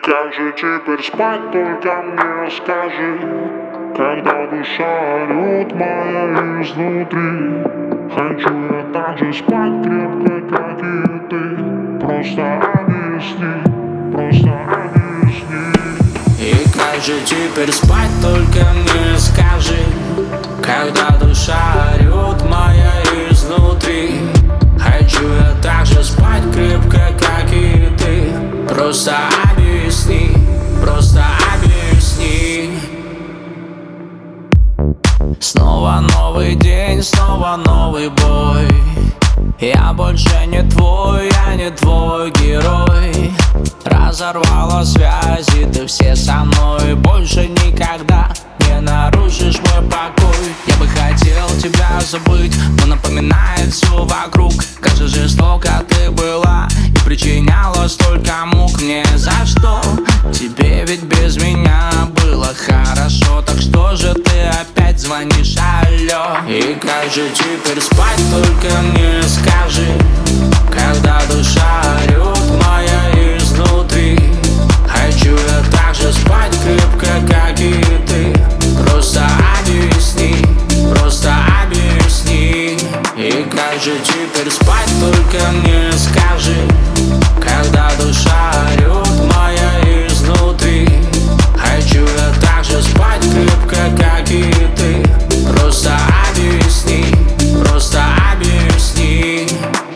как же теперь спать, только мне скажи, когда душа орёт моя изнутри. Хочу я так же спать крепко, как и ты. Просто объясни, просто объясни. И как же теперь спать, только мне скажи, когда душа орёт моя изнутри. Хочу я так же спать крепко, как и ты. Просто объясни, просто объясни. Снова новый день, снова новый бой. Я больше не твой, я не твой герой. Разорвала связи, ты все со мной. Больше никогда не нарушишь мой покой. Я бы хотел тебя забыть, но напоминает все вокруг. Как же жестоко ты была и причиняла столько мук. Мне за что? Тебе ведь без меня было хорошо. Так что же ты опять звонишь, алло? И как же теперь спать, только мне скажи, когда душа орёт моя изнутри. Хочу я так же спать крепко, как и ты. Просто объясни, просто объясни. И как же теперь спать, только мне скажи, когда душа орёт моя изнутри. Хочу я так же спать крепко, как и ты. Просто объясни, просто объясни.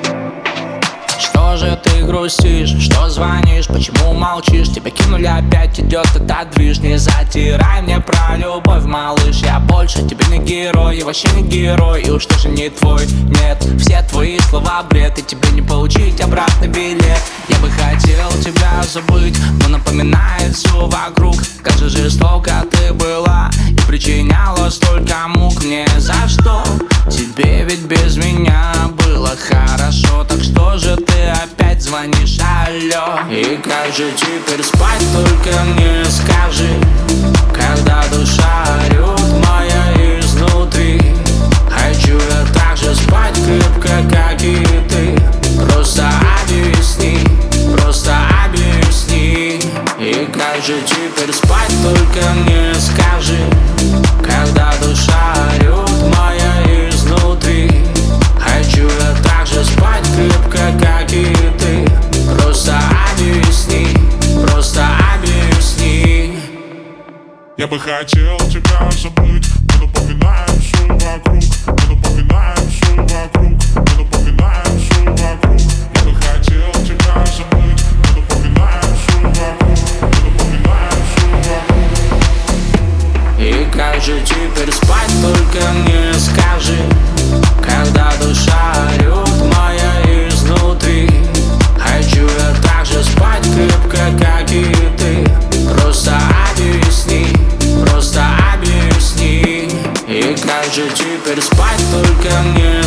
Что же ты грустишь, что звонишь, почему молчишь? Тебя кинули, опять идет этот движ. Не затирай мне про любовь, малыш. Я больше тебе не герой, я вообще не герой. И уж тоже не твой, нет. Все твои слова бред, и тебе не получить обратный билет. Я бы хотел тебя забыть, но напоминает все вокруг. Как же жестоко ты была и причиняла столько мук. Мне за что? Тебе ведь без меня было хорошо. Так что же ты опять звонишь, алло? И как же теперь спать, только мне скажи, когда душа орёт моя изнутри. Хочу я так же спать крепко, как и ты. Просто объясни, просто объясни. И как же теперь спать, только мне скажи, когда душа орёт моя изнутри. Хочу я так же спать крепко, как и ты. Просто объясни, просто объясни. Я бы хотел тебя забыть, но напоминает все вокруг. Но напоминает все вокруг. Но напоминает все вокруг. Я бы хотел тебя забыть, но напоминает все вокруг. Но напоминает все вокруг. И как же теперь спать, только мне скажи, когда душа орёт моя изнутри. Хочу я так же спать крепко, как и ты. Просто объясни, просто объясни. И как же теперь спать, только мне